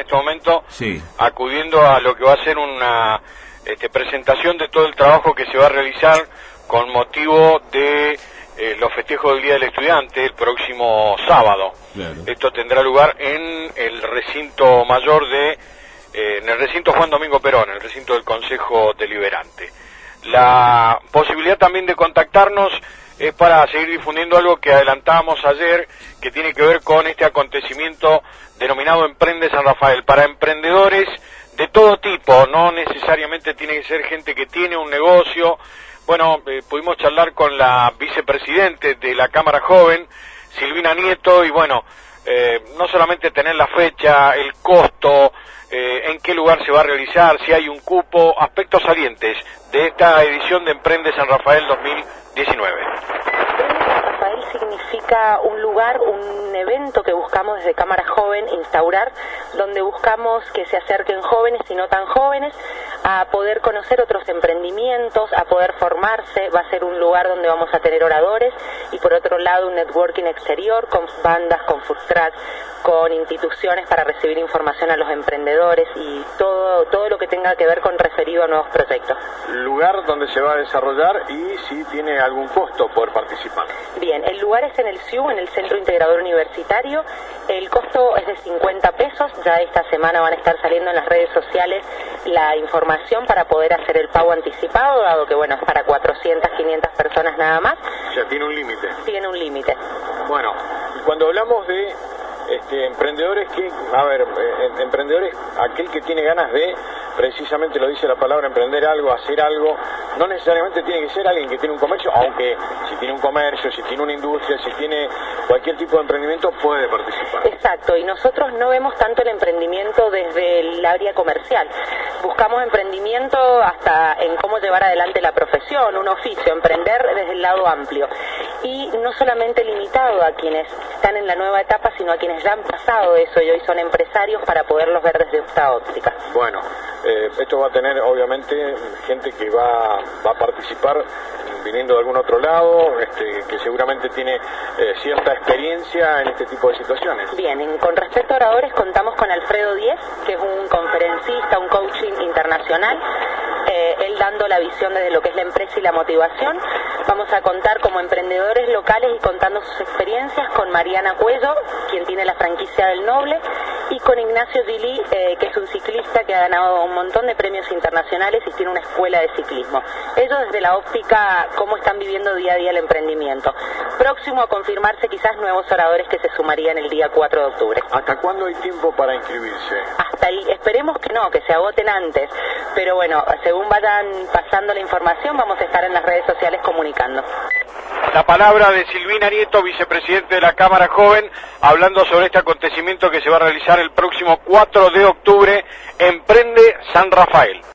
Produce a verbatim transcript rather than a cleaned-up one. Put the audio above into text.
este momento sí. acudiendo a lo que va a ser una este, presentación de todo el trabajo que se va a realizar con motivo de eh, los festejos del Día del Estudiante el próximo sábado. Claro. Esto tendrá lugar en el recinto mayor de, eh, en el recinto Juan Domingo Perón, el recinto del Consejo Deliberante. La posibilidad también de contactarnos es para seguir difundiendo algo que adelantábamos ayer, que tiene que ver con este acontecimiento denominado Emprende San Rafael, para emprendedores de todo tipo, no necesariamente tiene que ser gente que tiene un negocio. Bueno, eh, pudimos charlar con la vicepresidente de la Cámara Joven, Silvina Nieto, y bueno, eh, no solamente tener la fecha, el costo, eh, en qué lugar se va a realizar, si hay un cupo, aspectos salientes de esta edición de Emprende San Rafael dos mil diecinueve. San Rafael significa un lugar, un evento que buscamos desde Cámara Joven instaurar, donde buscamos que se acerquen jóvenes y no tan jóvenes a poder conocer otros emprendimientos, a poder formarse. Va a ser un lugar donde vamos a tener oradores y por otro lado un networking exterior con bandas, con food truck, con instituciones para recibir información a los emprendedores y todo, todo lo que tenga que ver con referido a nuevos proyectos. Lugar donde se va a desarrollar y si tiene algún costo por participar. Bien, el lugar es en el C I U, en el Centro Integrador Universitario. El costo es de cincuenta pesos. Ya esta semana van a estar saliendo en las redes sociales la información para poder hacer el pago anticipado, dado que bueno, es para cuatrocientas, quinientas personas nada más. O sea, tiene un límite. Tiene un límite. Bueno, cuando hablamos de este, emprendedores, que, a ver, eh, emprendedores, aquel que tiene ganas de, precisamente lo dice la palabra, emprender algo, hacer algo, no necesariamente tiene que ser alguien que tiene un comercio, aunque si tiene un comercio, si tiene una industria, si tiene cualquier tipo de emprendimiento, puede participar. Exacto, y nosotros no vemos tanto el emprendimiento desde el área comercial. Buscamos emprendimiento hasta en cómo llevar adelante la profesión, un oficio, emprender desde el lado amplio. Y no solamente limitado a quienes están en la nueva etapa, sino a quienes ya han pasado eso y hoy son empresarios para poderlos ver desde esta óptica. Bueno, eh, esto va a tener obviamente gente que va, va a participar viniendo de algún otro lado, este, que seguramente tiene eh, cierta experiencia en este tipo de situaciones. Bien, en, con respecto a oradores contamos con Alfredo Díez, que es un conferencista, un coaching internacional, eh, él dando la visión desde lo que es la empresa y la motivación. Vamos a contar como emprendedores locales y contando sus experiencias con Mariana Cuello, quien tiene la franquicia del Noble, y con Ignacio Gili, eh, que es un ciclista que ha ganado un montón de premios internacionales y tiene una escuela de ciclismo. Ellos desde la óptica, cómo están viviendo día a día el emprendimiento. Próximo a confirmarse quizás nuevos oradores que se sumarían el día cuatro de octubre. ¿Hasta cuándo hay tiempo para inscribirse? Hasta el, esperemos que no, que se agoten antes, pero bueno, según vayan pasando la información vamos a estar en las redes sociales comunicando. La palabra de Silvina Nieto, vicepresidente de la Cámara Joven, hablando sobre este acontecimiento que se va a realizar el próximo cuatro de octubre, Emprende San Rafael.